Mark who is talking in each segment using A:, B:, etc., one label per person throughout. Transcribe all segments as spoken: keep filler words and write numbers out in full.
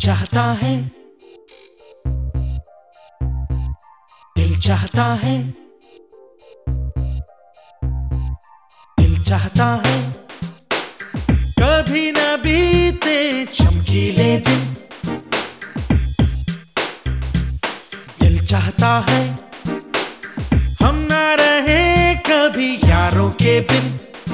A: चाहता है, दिल चाहता है, दिल चाहता है कभी न बीते चमकीले दिन। दिल चाहता है हम ना रहे कभी यारों के बिन।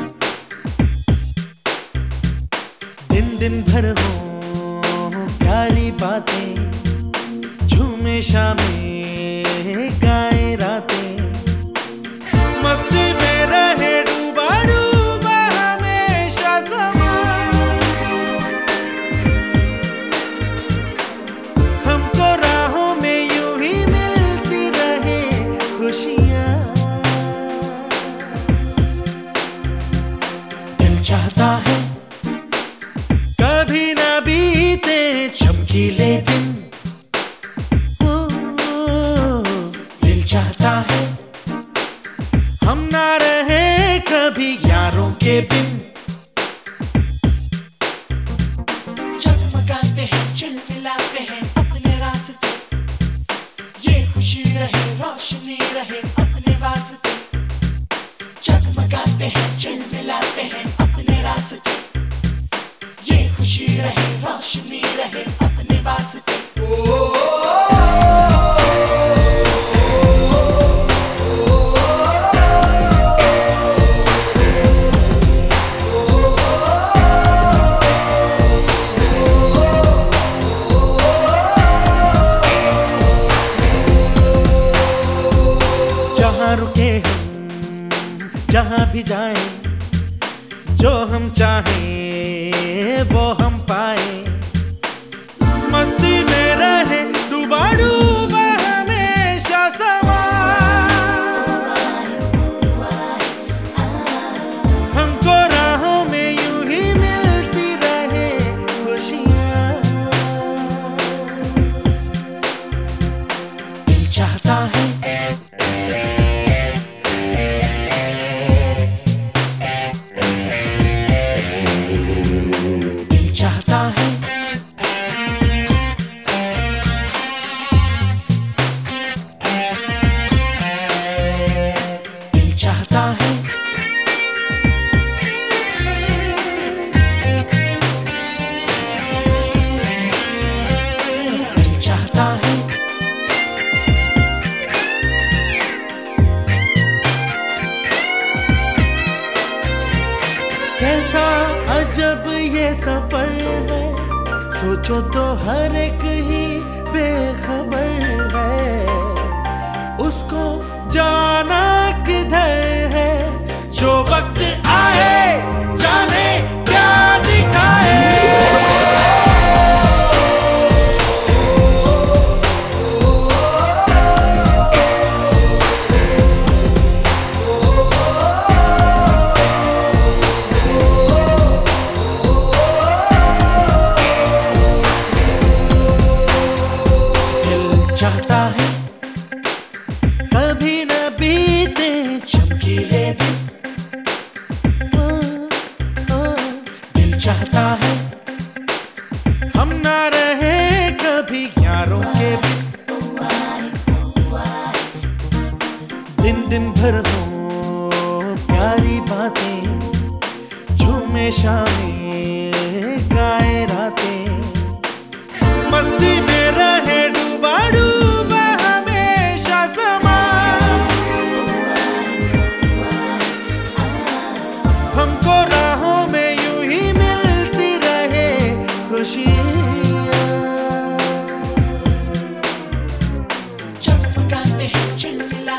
A: दिन दिन भर हो प्यारी बातें, झूमे शामें गाए रातें, मस्ती में रहे डूबा डूबा हमेशा समा। हमको राहों में यूं ही मिलती रहे खुशियां। दिल चाहता है कभी ना बीते चमकीले दिन। ओ, दिल चाहता है हम ना रहे कभी यारों के बिन।
B: जगमगाते हैं चिलमिलाते हैं अपने रास्ते, ये खुशी रहे रोशनी रहे अपने वास्ते। जगमगाते हैं चिलमिलाते हैं अपने रास्ते, ये खुशी रहे रोशनी रहे अपने वास्ते।
A: जहाँ रुके हम जहाँ भी जाएं, जो हम चाहें वो हम पाए, मस्ती में रहे डूबा डूबा हमेशा समा। हमको राहों में यूं ही मिलती रहे खुशियां। दिल चाहता है चाहता है दिल चाहता है दिल चाहता है। कैसा अजब ये सफर है, सोचो तो हर एक ही बेखबर है। उसको जाना किधर है, जो वक्त आए जाने क्या दिखाए। चाहता है कभी न बीते चमकीले दिन। ओ, ओ, दिल चाहता है हम ना रहे कभी यारों के बिन। दिन दिन भर हो प्यारी बातें, झूमे शामें गाए रातें, मस्ती में रहे डूबा डूबा हमेशा समा। हमको राहों में यूं ही मिलती रहे खुशियां।
B: जगमगाते हैं चिलमिलाते